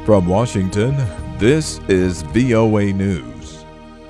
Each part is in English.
From Washington, this is VOA News.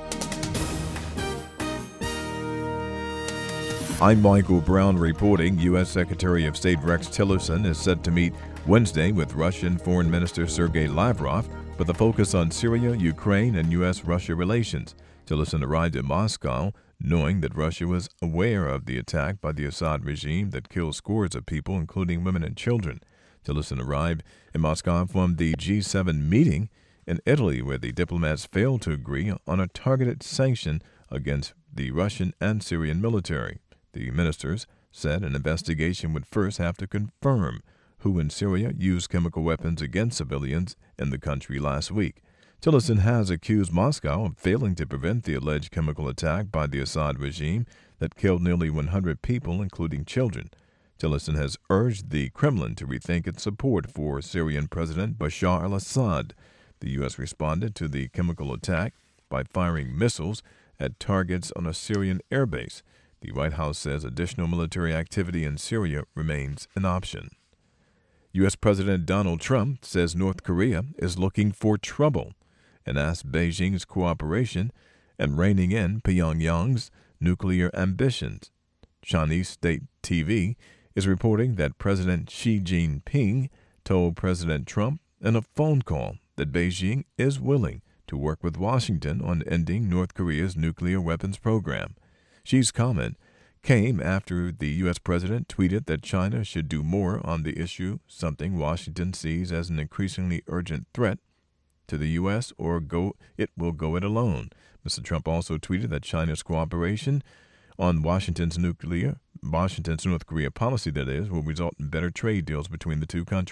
I'm Michael Brown reporting. U.S. Secretary of State Rex Tillerson is set to meet Wednesday with Russian Foreign Minister Sergei Lavrov with a focus on Syria, Ukraine, and U.S.-Russia relations. Tillerson arrived in Moscow knowing that Russia was aware of the attack by the Assad regime that killed scores of people, including women and children. Tillerson arrived in Moscow from the G7 meeting in Italy, where the diplomats failed to agree on a targeted sanction against the Russian and Syrian military. The ministers said an investigation would first have to confirm who in Syria used chemical weapons against civilians in the country last week. Tillerson has accused Moscow of failing to prevent the alleged chemical attack by the Assad regime that killed nearly 100 people, including children. Tillerson has urged the Kremlin to rethink its support for Syrian President Bashar al-Assad. The U.S. responded to the chemical attack by firing missiles at targets on a Syrian airbase. The White House says additional military activity in Syria remains an option. U.S. President Donald Trump says North Korea is looking for trouble and asked Beijing's cooperation in reining in Pyongyang's nuclear ambitions. Chinese state TV is reporting that President Xi Jinping told President Trump in a phone call that Beijing is willing to work with Washington on ending North Korea's nuclear weapons program. Xi's comment came after the U.S. president tweeted that China should do more on the issue, something Washington sees as an increasingly urgent threat to the U.S. or it will go it alone. Mr. Trump also tweeted that China's cooperation on Washington's North Korea policy, will result in better trade deals between the two countries.